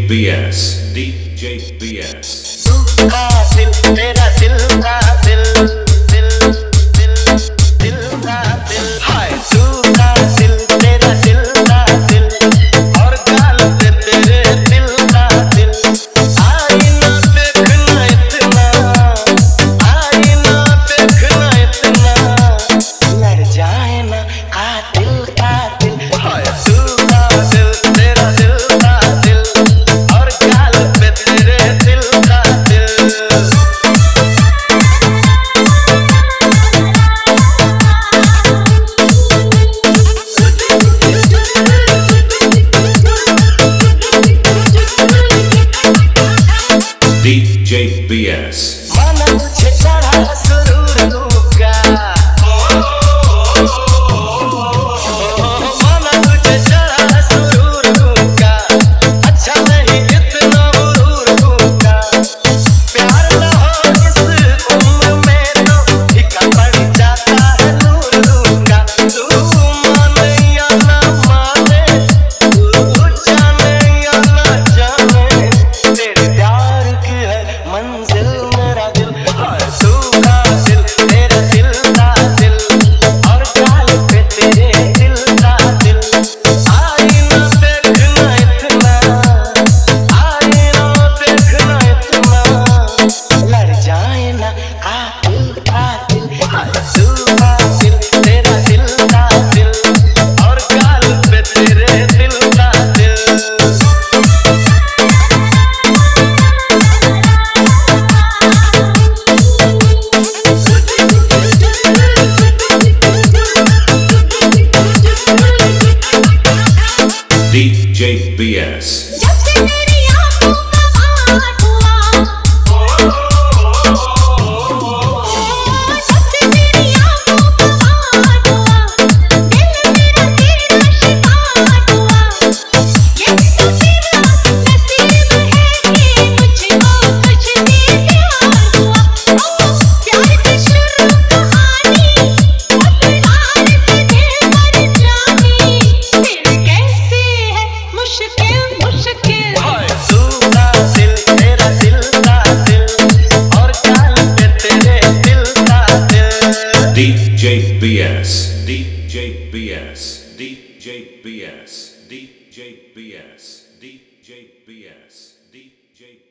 BS, DJ BS. का दिल तेरा दिल का दिल दिल दिल दिल का दिल हाय तू का दिल तेरा दिल का दिल और गाल पे तेरे दिल का दिल आईना देखना इतना आईना देखना इतना लड़ जाए ना कातिल हाय तू का दिल तेरा दिल का दिल और गाल पे तेरे दिल का दिल DJ BS. माना मुझे चढ़ा सुरूर का माना मुझे चढ़ा सुरूर का अच्छा नहीं इतना गुरूर का प्यार न हो इस उम्र में तो फीका पड़ जाता है नूर का तू माने या ना माने तू जाने या ना जाने तेरे प्यार की है मंजिल मेरा दिल हाय तू का दिल तेरा दिल का दिल और गाल पे तेरे दिल का दिल आईना देखना इतना आईना देखना इतना लड़ जाए ना कातिल हाय तू का दिल तेरा दिल का दिल और गाल पे तेरे दिल का दिल DJ BS. जब से मेरी आँखों का हाथ हुआ जब से मेरी आँखों का हाथ हुआ दिल मेरा तेरा शिकार हुआ ये तो तेरा नसीब है कि मुझको तुझसे प्यार हुआ प्यार की शुरू कहानी अपनार से दिल पर जानी फिर कैसे है मुश्किल मुश्किल हाय तू का दिल तेरा दिल का दिल और गाल पे तेरे दिल का दिल DJ BS. DJ BS. DJ BS. DJ BS. DJ BS. DJ BS.